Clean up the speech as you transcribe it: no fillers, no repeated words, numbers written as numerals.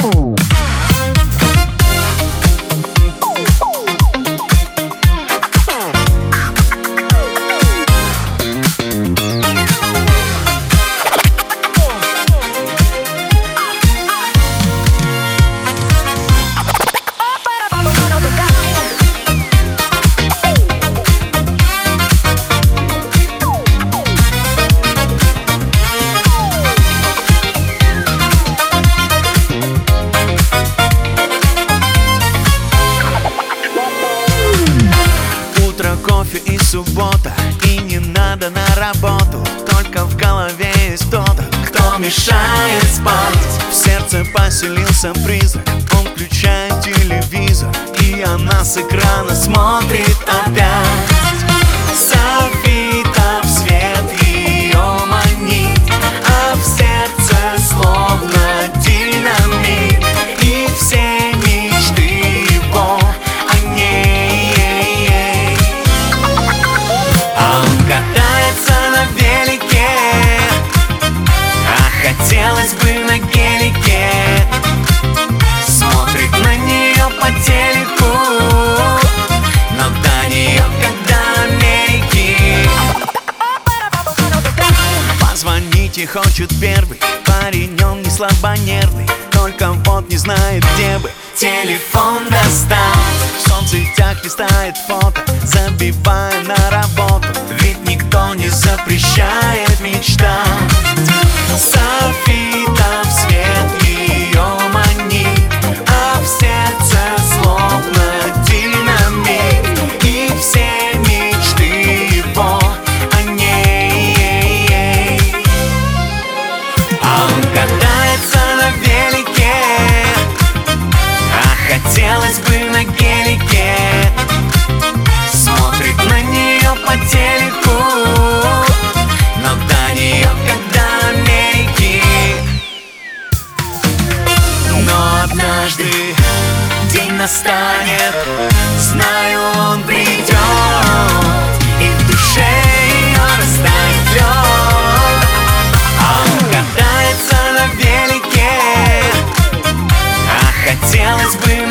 Кофе и суббота, и не надо на работу. Только в голове есть кто-то, кто мешает спать. В сердце поселился призрак, он включает телевизор, и она с экрана смотрит опять. Софитов свет ее манит, а в сердце словно динамит. И все мечты его о ней. Он катается на велике, а хотелось бы на гелике. Смотрит на нее по телеку, но до нее как до Америки. Позвонить ей хочет первый парень, он не слабонервный, только вот не знает, где бы телефон достать. В соцсетях листает фото, забивая на работу, ведь никто не запрещает мечтать. Софитов свет ее манит, а в сердце словно динамит. И все мечты его о ней. Он катается на велике, а хотелось бы на гелике. Смотрит на нее по телеку, но до нее как до Америки. Но однажды день настанет, знаю, он придет, и в душе ее растает лед. Он катается на велике, а хотелось бы